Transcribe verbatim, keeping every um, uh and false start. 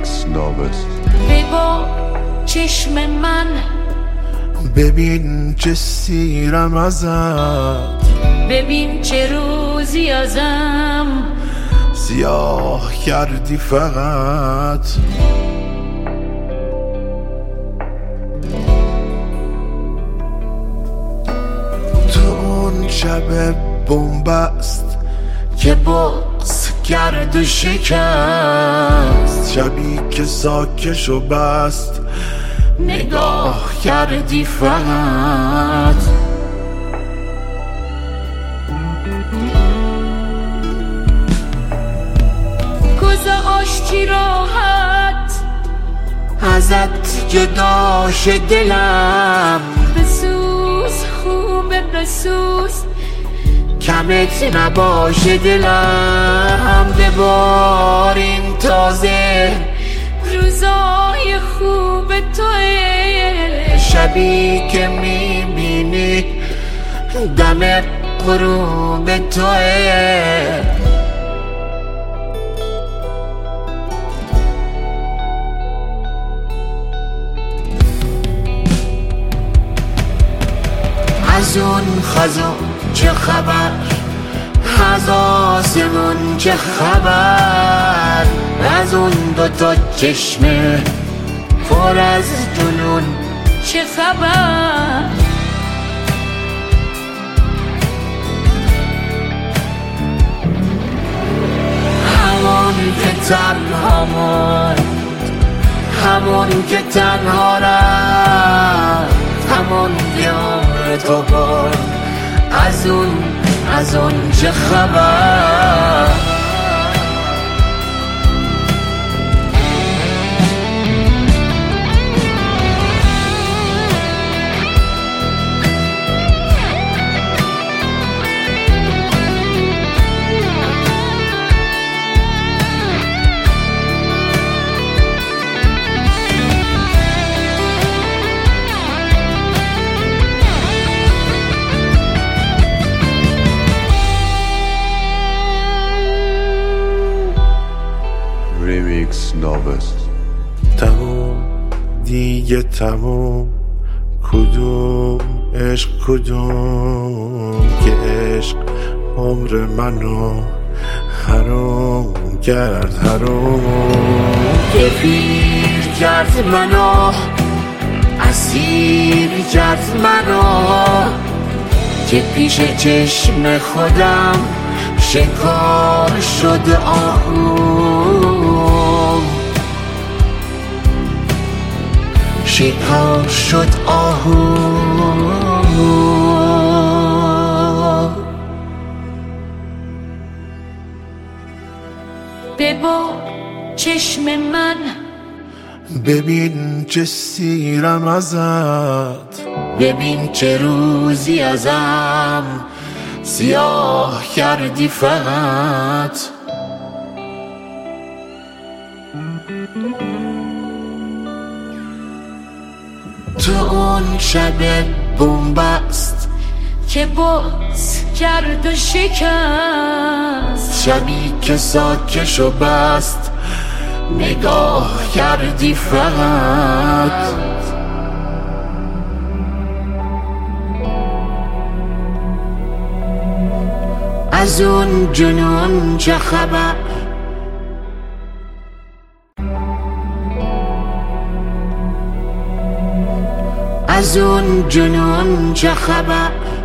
Remix Novest. ببا چشم من، ببین چه سیرم ازت، ببین چه روزی ازم سیاه کردی فقط. تو اون شب بنبست که بغض کرد و شکست، شبی که ساکش و بست نگاه کردی فقط. گذاشتی راحت ازت جدا شه دلم، بسوز خوبه بسوز کمت نباشه دلم. ببار این تازه روزای خوب توه، شبی که میبینی دم غروب توه. از اون خزان چه خبر، از آسمون چه خبر، از اون دوتا چشمه پر از جنون چه خبر. همون که تنها موند، همون که تنها رفت، همون که عمر تو برد، از اون از اون چه خبر. Remix Novest. تموم دیگه تموم، کدوم عشق کدوم که عشق عمر منو حرام کرد، حرام که پیر کرد منو، اسیر کرد منو، که پیش چشم خودم شکار شد آهو، شکار شد آهو. ببا چشم من، ببین چه سیرم ازت، ببین چه روزی ازم سیاه کردی فقط. تو اون شب بنبست که بغض کرد و شکست، شبی که ساکش و بست نگاه کردی فقط. از اون جنون چه خبر، از اون جنون چه خبر.